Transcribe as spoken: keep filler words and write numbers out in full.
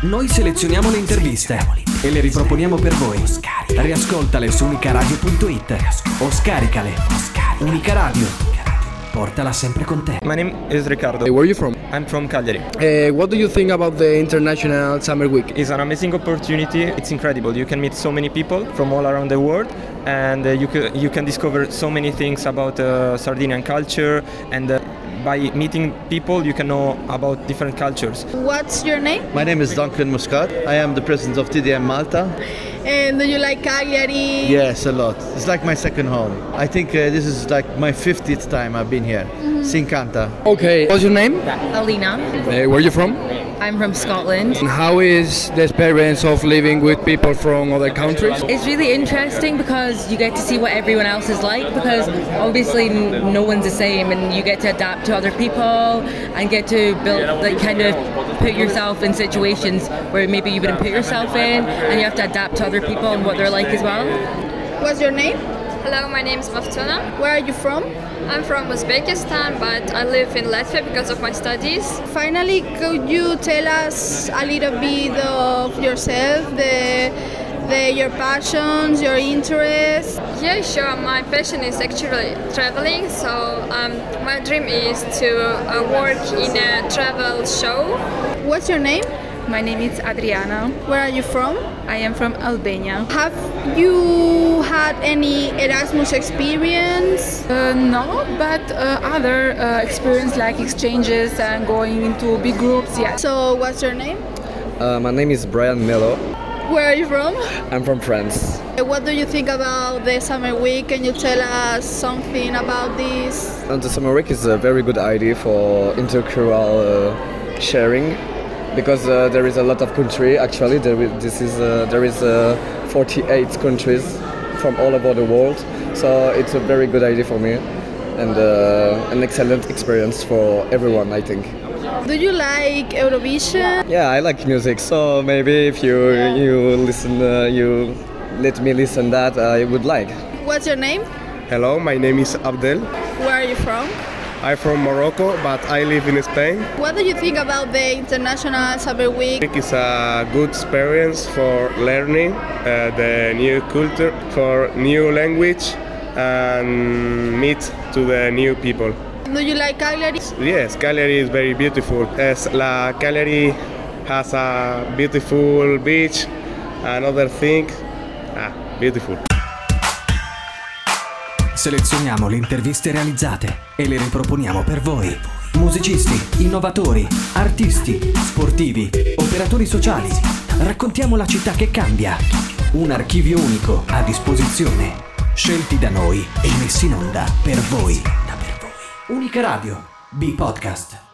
Noi selezioniamo le interviste e le riproponiamo per voi. Riascoltale su unicaradio punto it o scaricale. Unica Radio, portala sempre con te. My name is Riccardo. Hey, where are you from? I'm from Cagliari. Uh, what do you think about the International Summer Week? It's an amazing opportunity. It's incredible. You can meet so many people from all around the world, and uh, you can you can discover so many things about uh, Sardinian culture, and uh, by meeting people you can know about different cultures. What's your name? My name is Duncan Muscat. I am the president of T D M Malta. And do you like Cagliari? Yes, a lot. It's like my second home. I think uh, this is like my fiftieth time I've been here. Mm-hmm. Si incanta. Okay, what's your name? Alina. Uh, where are you from? I'm from Scotland. And how is the experience of living with people from other countries? It's really interesting because you get to see what everyone else is like, because obviously n- no one's the same, and you get to adapt to other people and get to build, like, kind of put yourself in situations where maybe you wouldn't put yourself in, and you have to adapt to other people and what they're like as well. What's your name? Hello, my name is Maftuna. Where are you from? I'm from Uzbekistan, but I live in Latvia because of my studies. Finally, could you tell us a little bit of yourself, the, the your passions, your interests? Yeah, sure. My passion is actually traveling, so um, my dream is to uh, work in a travel show. What's your name? My name is Adriana. Where are you from? I am from Albania. Have you had any Erasmus experience? Uh, no, but uh, other uh, experience like exchanges and going into big groups, yeah. So what's your name? Uh, my name is Brian Melo. Where are you from? I'm from France. What do you think about the summer week? Can you tell us something about this? And the summer week is a very good idea for intercultural uh, sharing. Because uh, there is a lot of country. Actually, there is, this is uh, there is uh, forty-eight countries from all over the world. So it's a very good idea for me, and uh, an excellent experience for everyone, I think. Do you like Eurovision? Yeah, I like music. So maybe if you you listen, uh, you let me listen that I would like. What's your name? Hello, my name is Abdel. Where are you from? I'm from Morocco, but I live in Spain. What do you think about the International Summer Week? It's a good experience for learning uh, the new culture, for new language, and meet to the new people. Do you like Cagliari? Yes, Cagliari is very beautiful. As la Cagliari has a beautiful beach, another thing, ah, beautiful. Selezioniamo le interviste realizzate e le riproponiamo per voi. Musicisti, innovatori, artisti, sportivi, operatori sociali. Raccontiamo la città che cambia. Un archivio unico a disposizione. Scelti da noi e messi in onda per voi. Unica Radio, B-Podcast.